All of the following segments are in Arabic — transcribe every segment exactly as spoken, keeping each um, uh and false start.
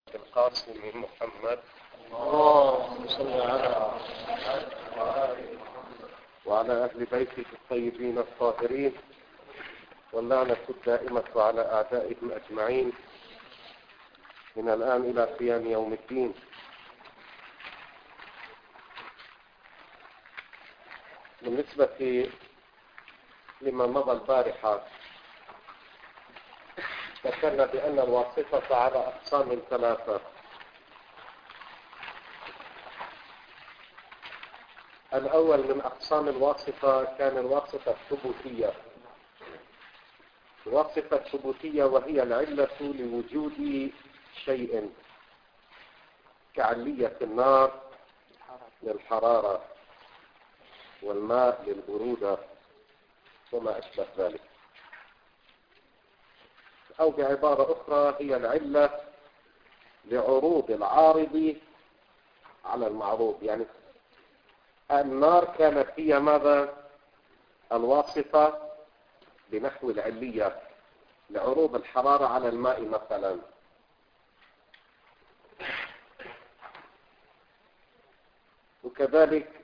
القاسم محمد اللهم صل على وعلى أهل بيته الطيبين الطاهرين، واللعنة الدائمة على أعدائهم أجمعين من الآن إلى قيام يوم الدين. بالنسبة لما مضى البارحة ذكرنا بأن الواسطة على أقسام ثلاثة. الأول من أقسام الواسطة كان الواسطة الثبوتية. الواسطة الثبوتية وهي العلة لوجود شيء كعلية النار للحرارة والماء للبرودة وما أشبه ذلك، أو بعبارة أخرى هي العلة لعروض العارض على المعروض. يعني النار كانت هي ماذا؟ الواسطة بنحو العلية لعروض الحرارة على الماء مثلا. وكذلك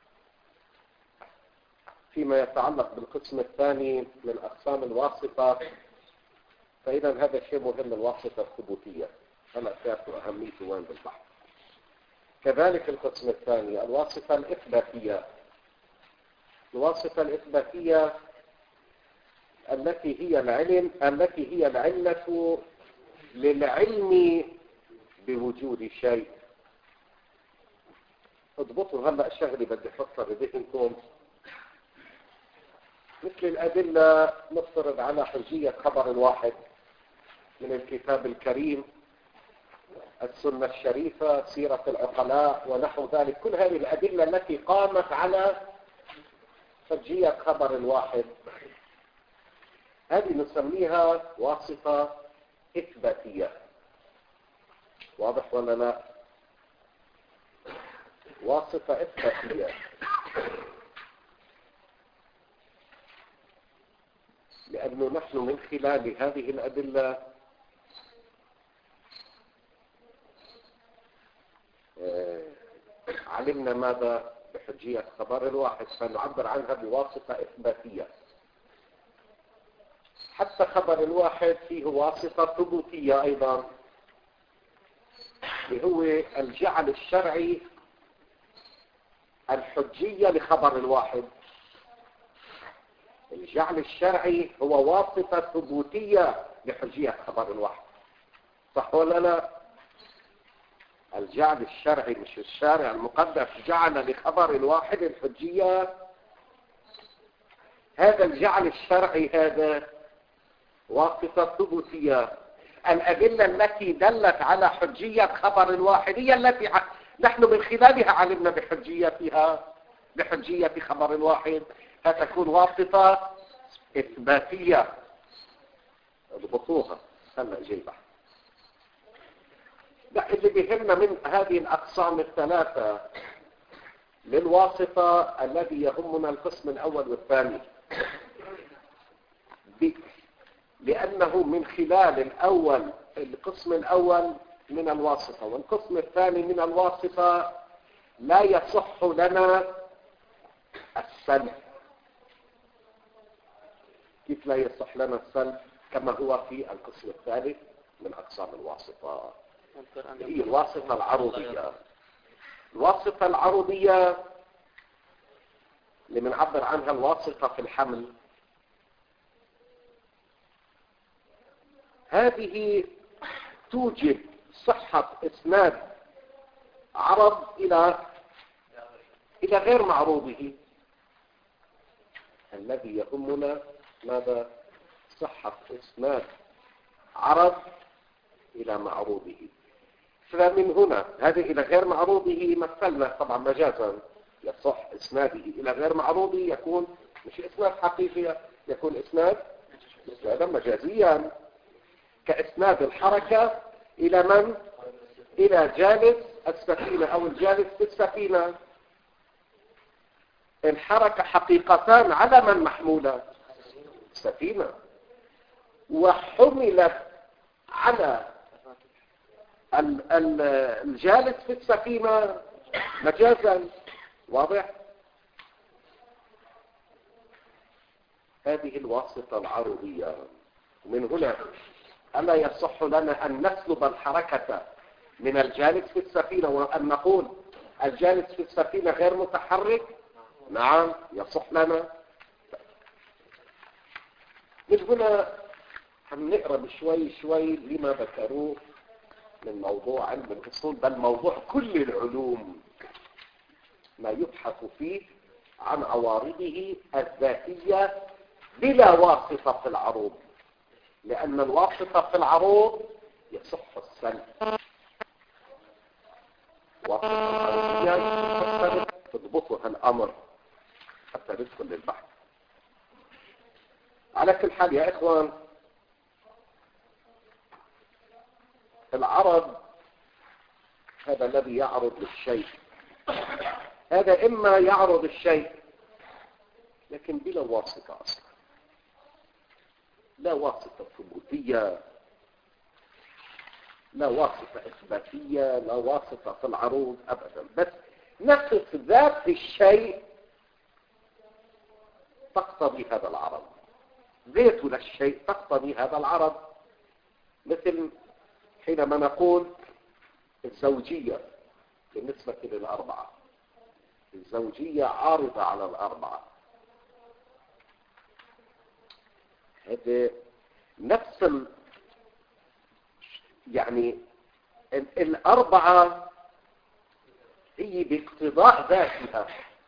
فيما يتعلق بالقسم الثاني من أقسام الواسطة، فإذا هذا شيء مهم، الواسطة الثبوتية هلا تعرفوا أهميته وين بالبحث. كذلك القسم الثاني الواسطة الإثباتية. الواسطة الإثباتية التي هي العلم التي هي العلة للعلم بوجود شيء. اضبطوا هلا الشغله بدي احطها بذهنكم. مثل الأدلة نفترض على حجية خبر الواحد من الكتاب الكريم، السنة الشريفة، سيرة العقلاء ونحو ذلك. كل هذه الأدلة التي قامت على حجية خبر الواحد هذه نسميها واسطة إثباتية. واضح ولا لا؟ واسطة إثباتية. لأنه نحن من خلال هذه الأدلة علمنا ماذا؟ بحجية خبر الواحد، فنعبر عنها بواسطة إثباتية. حتى خبر الواحد فيه واسطة ثبوتية أيضا، اللي هو الجعل الشرعي الحجية لخبر الواحد. الجعل الشرعي هو واسطة ثبوتية لحجية خبر الواحد، صح ولا لا؟ الجعل الشرعي، مش الشارع المقدس جعل لخبر الواحد الحجية. هذا الجعل الشرعي هذا واسطة ثبوتية. الأدلة التي دلت على حجية خبر الواحد هي التي نحن من خلالها علمنا بحجيتها بحجية خبر الواحد، فتكون واسطة إثباتية. اضبطوها هلا جيبها. لا، اللي بيهمنا من هذه الأقسام الثلاثة للواسطة الذي يهمنا القسم الأول والثاني، لأنه من خلال الأول القسم الأول من الواسطة والقسم الثاني من الواسطة لا يصح لنا السلب. كيف لا يصح لنا السلب؟ كما هو في القسم الثالث من أقسام الواسطة، هي الواسطة العروضية. الواسطة العروضية اللي بنعبر عنها الواسطة في الحمل، هذه توجب صحة إسناد عرض إلى إلى غير معروضه. الذي يهمنا ماذا؟ صحة إسناد عرض إلى معروضه. فمن هنا هذه إلى غير معروضه مثلنا طبعا مجازا، يصح إسناده إلى غير معروضه يكون مش إسناد حقيقي، يكون إسناد إسنادا مجازيا، كإسناد الحركة إلى من؟ إلى جالس السفينة أو الجالس في السفينة. الحركة حقيقتان على من محمولة؟ سفينة، وحملت على ال- ال- الجالس في السفينة مجازا. واضح؟ هذه الواسطة العرضية. ومن هنا ألا يصح لنا أن نسلب الحركة من الجالس في السفينة وأن نقول الجالس في السفينة غير متحرك. نعم يصح لنا. من هنا هنقرأ بشوي شوي لما ذكروه من موضوع علم الأصول، بل موضوع كل العلوم ما يبحث فيه عن عوارضه الذاتية بلا واسطة في العروض، لأن الواسطة في العروض يصح السلب. واسطة العروضية يصح السلب، تضبطها الأمر حتى ندخل للبحث. على كل حال يا إخوان، العرض هذا الذي يعرض للشيء، هذا إما يعرض الشيء لكن بلا واسطة أصلا، لا واسطة ثبوتية، لا واسطة إثباتية، لا واسطة في العروض أبدا، بس نفس ذات الشيء تقتضي هذا العرض، ذات للشيء تقتضي هذا العرض. مثل حينما نقول الزوجية بالنسبة للأربعة، الزوجية عارضة على الأربعة، هذا نفس ال... يعني ال... الأربعة هي باقتضاء ذاتها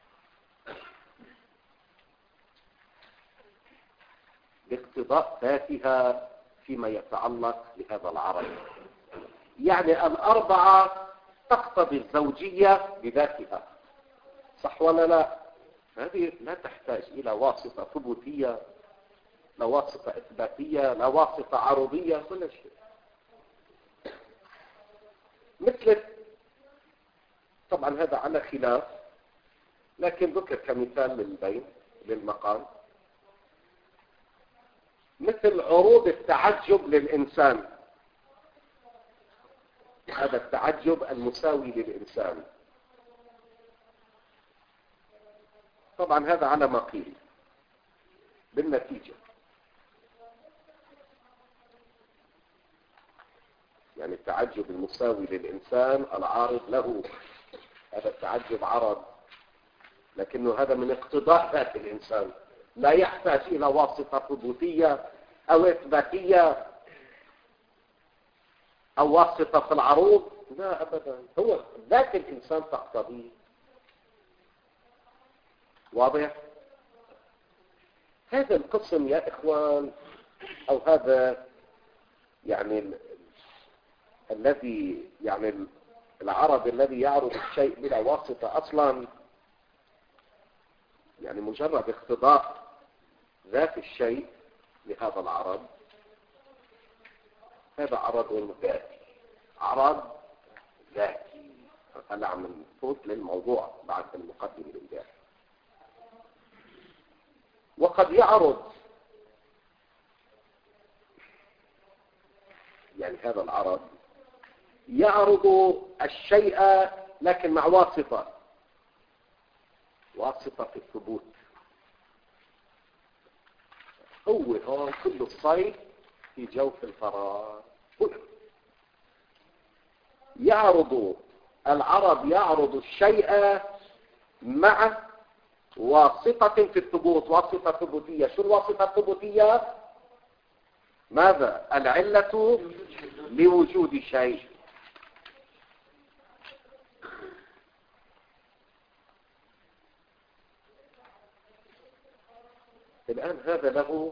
باقتضاء ذاتها فيما يتعلق بهذا العرض. يعني الأربعة تقتضي الزوجية بذاتها، صح ولا لا؟ هذه لا تحتاج إلى واسطة ثبوتية، لا واسطة إثباتية، لا واسطة عرضية، ولا شيء. مثل طبعا هذا على خلاف، لكن ذكر كمثال للبين للمقام، مثل عروض التعجب للإنسان، هذا التعجب المساوي للإنسان. طبعا هذا على ما قيل. بالنتيجة يعني التعجب المساوي للإنسان العارض له، هذا التعجب عرض، لكنه هذا من اقتضاء ذات الإنسان، لا يحتاج إلى واسطة ثبوتية أو إثباتية أو واسطة في العروض، لا أبدا، هو ذات الإنسان تقتضيه. واضح؟ هذا القسم يا إخوان، أو هذا يعني ال... الذي يعني العرض الذي يعرض الشيء بلا واسطة أصلا، يعني مجرد اقتضاء ذات الشيء لهذا العرض، هذا عرض ذاتي، عرض ذاتي. أنا عم نفوت للموضوع بعد المقدمة للذات. وقد يعرض يعني هذا العرض يعرض الشيء لكن مع واسطة، واسطة في الثبوت. هو هون كل الصيد في جوف الفراغ. هنا يعرض العرض يعرض الشيء مع واسطة في الثبوت، واسطة ثبوتية. شو الواسطة الثبوتية؟ ماذا؟ العلة لوجود شيء. الآن هذا له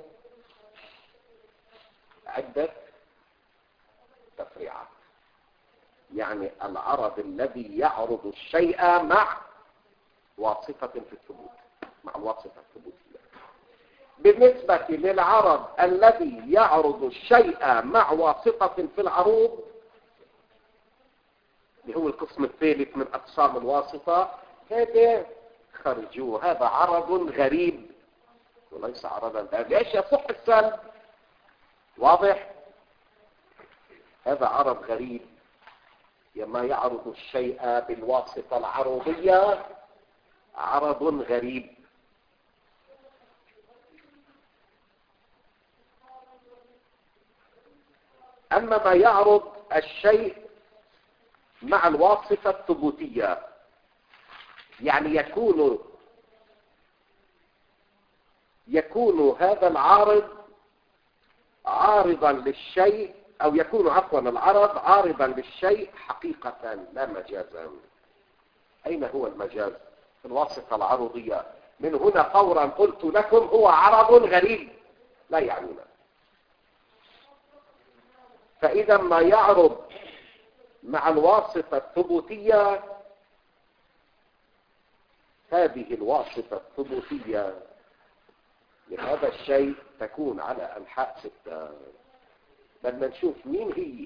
عدة تفريعات، يعني العرض الذي يعرض الشيء مع واسطة في الثبوت، مع الواسطة الثبوتية. بالنسبة للعرض الذي يعرض الشيء مع واسطة في العروض، اللي هو القسم الثالث من أقسام الواسطة، هذا خرجوه، هذا عرض غريب وليس عرضا ذاتيا. ليش يصح السلب؟ واضح؟ هذا عرض غريب ما يعرض الشيء بالواسطة العروضية عرض غريب. أما ما يعرض الشيء مع الواسطة الثبوتية، يعني يكون يكون هذا العارض عارضا للشيء، أو يكون عفوا العرض عارضا للشيء حقيقة لا مجازا. أين هو المجاز؟ في الواسطة العروضية. من هنا فورا قلت لكم هو عرض غريب لا يعنينا. فإذا ما يعرض مع الواسطة الثبوتية، هذه الواسطة الثبوتية لهذا الشيء تكون على أنحاء ستة. بدنا نشوف مين هي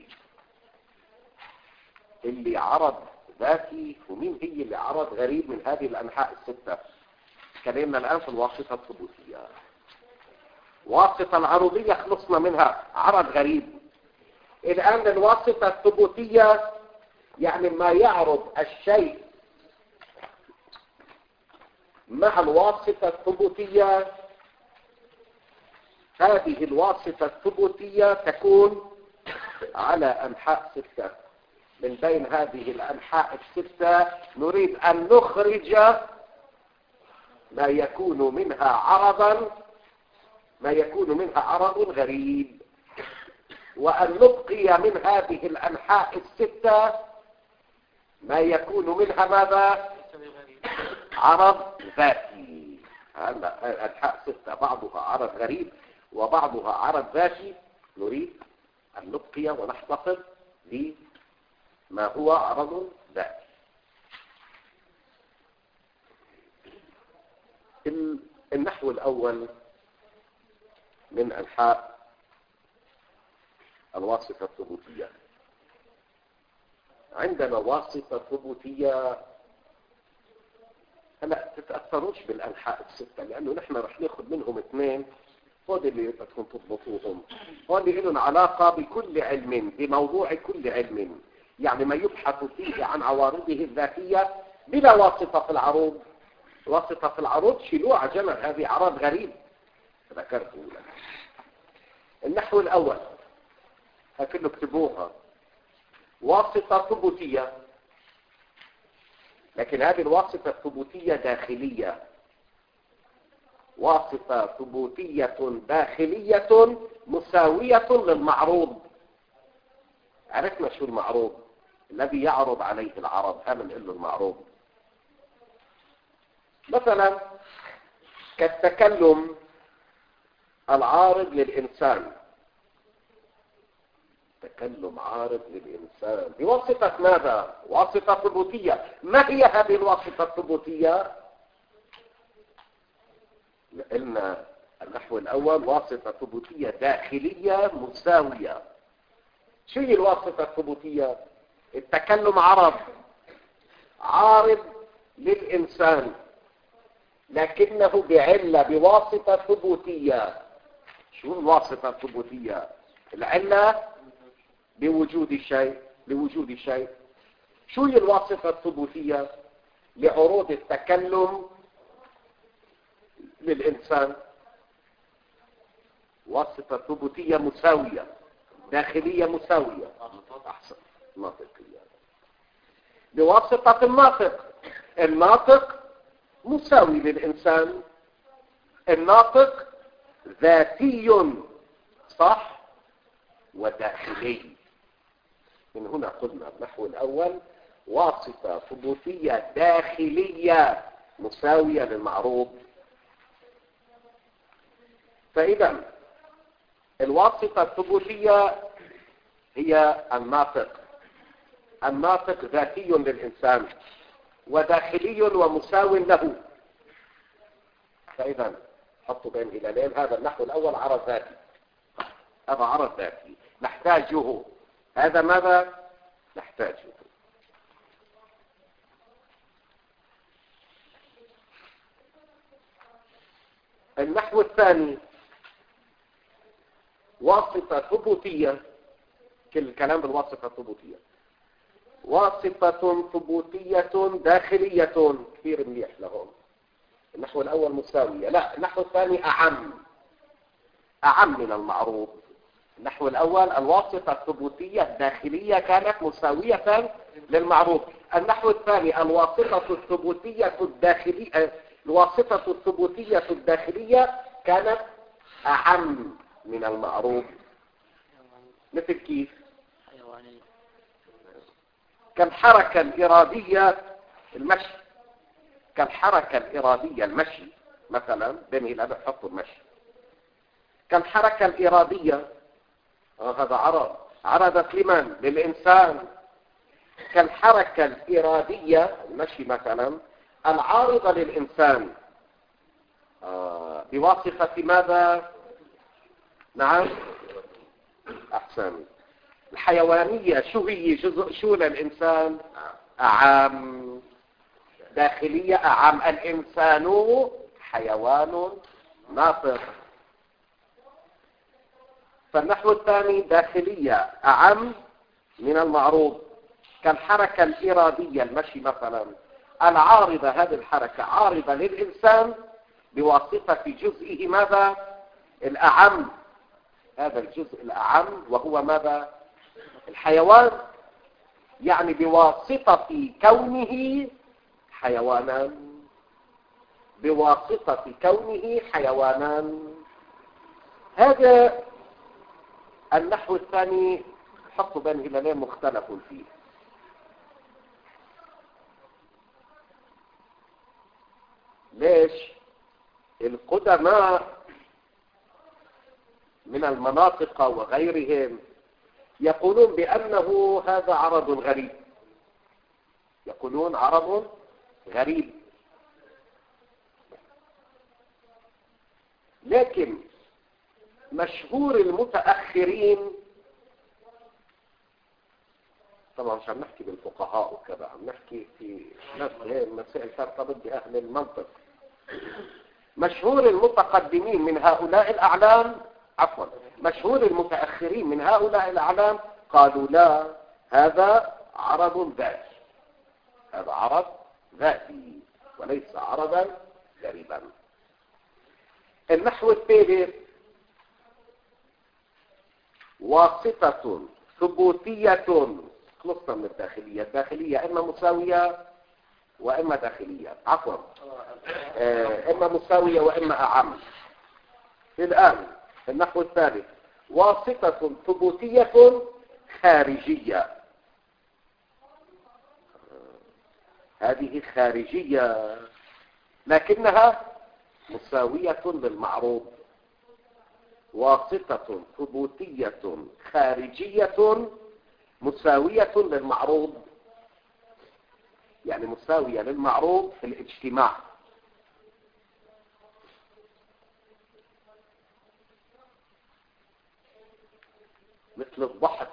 اللي عرض ذاتي ومين هي اللي عرض غريب من هذه الأنحاء الستة. كلامنا الآن في الواسطة الثبوتية. واسطة العروضية خلصنا منها، عرض غريب. الآن الواسطة الثبوتية يعني ما يعرض الشيء مع الواسطة الثبوتية. هذه الواسطة الثبوتية تكون على أنحاء ستة. من بين هذه الأنحاء الستة نريد أن نخرج ما يكون منها عرضا ما يكون منها عرض غريب، وأن نبقي من هذه الأنحاء الستة ما يكون منها ماذا؟ عرض ذاتي. هلا أنحاء ستة بعضها عرض غريب وبعضها عرض ذاتي. نريد أن نبقي ونحتفظ بما هو عرض ذاتي. النحو الأول من أنحاء الواسطة الثبوتية. عندنا واسطة ثبوتية. هلا تتأثروش بالأنحاء الستة، لأنه نحن رح ناخذ منهم اثنين، هذول اللي بدكم تضبطوهم. هذول لهم علاقة بكل علم، بموضوع كل علم، يعني ما يبحث فيه عن عوارضه الذاتية بلا واسطة في العروض. واسطة في العروض شيلوها على جنب، هذه عرض غريب ذكرته لك. النحو الأول هكذا اكتبوها. واسطة ثبوتية، لكن هذه الواسطة الثبوتية داخلية. واسطة ثبوتية داخلية مساوية للمعروض. عرفنا شو المعروض؟ الذي يعرض عليه العرض، هذا نقول له المعروض. مثلا كالتكلم العارض للإنسان. تكلم عارض للإنسان بواسطة ماذا؟ واسطة ثبوتية. ما هي هذه الواسطة الثبوتية؟ قلنا النحو الأول واسطة ثبوتية داخلية مساوية. شو هي الواسطة الثبوتية؟ التكلم عرض عارض للإنسان، لكنه بعلة بواسطة ثبوتية. شو الواسطة الثبوتية؟ العلة بوجود شيء لوجود شيء. شو هي الواسطة الثبوتية؟ لعروض التكلم للإنسان. واسطة ثبوتية مساوية داخلية مساوية. أحسن، ناطقية. بواسطة الناطق. الناطق مساوي للإنسان. الناطق ذاتي صح وداخلي. من هنا قلنا النحو الأول واسطة ثبوتية داخلية مساوية للمعروض. فإذا الواسطة الثبوتية هي الناطق. الناطق ذاتي للإنسان وداخلي ومساو له. فإذا حطوا بين هلالين، هذا النحو الأول عرض ذاتي. هذا عرض ذاتي نحتاجه. هذا ماذا نحتاجه؟ النحو الثاني واسطة ثبوتية. كل الكلام بالواسطة الثبوتية. واسطة ثبوتية داخلية. كثير مليح لهم. النحو الأول مساوية. لا، النحو الثاني أعم أعم من المعروض. النحو الأول الواسطة الثبوتية الداخلية كانت مساوية للمعروض. النحو الثاني الواسطة الثبوتية الداخلية الواسطة الثبوتية الداخلية كانت أعم من المعروض. مثل كيف؟ كالحركة الإرادية المشي. كالحركة الإرادية المشي مثلا، بني الأب حطوا المشي. كالحركة الإرادية آه هذا عرض عرضت لمن؟ للإنسان. كالحركة الإرادية المشي مثلا العارضة للإنسان آه بواسطة ماذا؟ نعم أحسن. الحيوانية شو هي؟ جزء شو للإنسان؟ أعام. داخلية أعام. الإنسان حيوان ناطق. فالنحو الثاني داخلية أعم من المعروض. كالحركة الإرادية المشي مثلا العارضة، هذه الحركة عارضة للإنسان بواسطة جزئه ماذا؟ الأعم. هذا الجزء الأعم وهو ماذا؟ الحيوان. يعني بواسطة كونه حيوانا. بواسطة كونه حيوانا. هذا النحو الثاني حطوا بين هلالين مختلف فيه. ليش؟ القدماء من المناطق وغيرهم يقولون بأنه هذا عرض غريب. يقولون عرض غريب. لكن مشهور المتأخرين، طبعا مش عم نحكي بالفقهاء وكذا، عم نحكي في مسائل ترتبط بأهل المنطق. مشهور المتقدمين من هؤلاء الأعلام عفوا مشهور المتأخرين من هؤلاء الأعلام قالوا لا، هذا عرض ذاتي. هذا عرض ذاتي وليس عرضا غريبا. النحو الثالث واسطة ثبوتية. خلصنا من الداخلية. الداخلية إما مساوية وإما داخلية عفوا آه إما مساوية وإما أعم. الآن النحو الثالث واسطة ثبوتية خارجية. هذه خارجية لكنها مساوية للمعروض. واسطة ثبوتية خارجية مساوية للمعروض، يعني مساوية للمعروض في الاجتماع. مثل الضحك.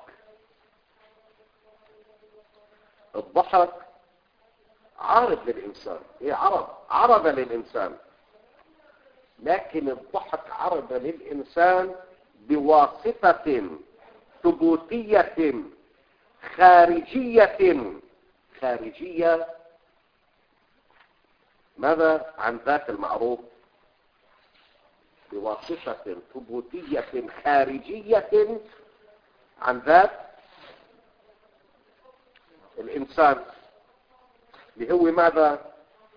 الضحك عارض للإنسان، هي عرض عرض للإنسان، لكن الضحك عرض للإنسان بواسطة ثبوتية خارجية. خارجية ماذا عن ذات المعروض؟ بواسطة ثبوتية خارجية عن ذات الإنسان، اللي هو ماذا؟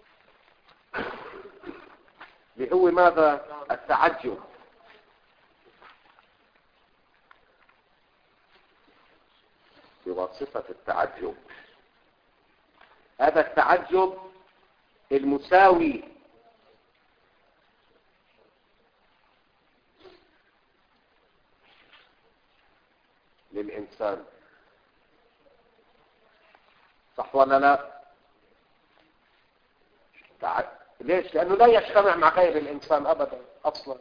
اللي هو ماذا؟ التعجب. بواسطة التعجب. هذا التعجب المساوي للإنسان. صح ولا لا؟ تعجب. ليش؟ لأنه لا يجتمع مع غير الإنسان أبدا أصلا.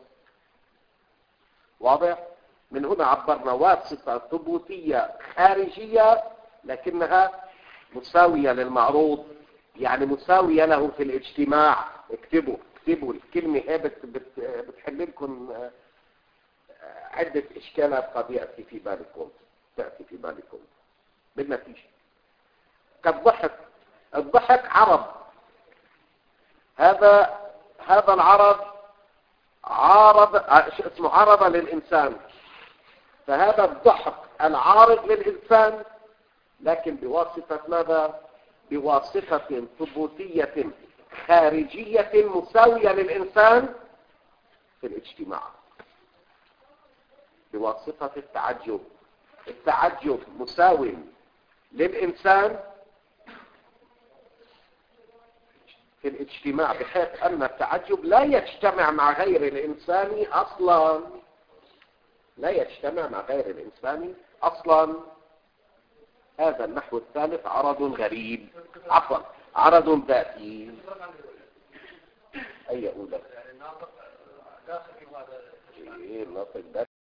واضح؟ من هنا عبرنا واسطة ثبوتية خارجية لكنها مساوية للمعروض، يعني مساوية له في الاجتماع. اكتبوا اكتبوا الكلمة هي بت بت بتحل لكم عدة إشكالات قد يأتي في بالكم تأتي في بالكم بالنتيجة. كالضحك. الضحك عرض، هذا هذا العرض عارض، اسمه عرض للإنسان، فهذا الضحك العارض للإنسان لكن بواسطة ماذا؟ بواسطة ثبوتية خارجية مساوية للإنسان في الاجتماع، بواسطة التعجب. التعجب مساو للإنسان في الاجتماع، بحيث أن التعجب لا يجتمع مع غير الإنسان أصلا، لا يجتمع مع غير الإنسان أصلا. هذا النحو الثالث عرض غريب، عفوا عرض ذاتي. أي أولى؟ إيه الناطق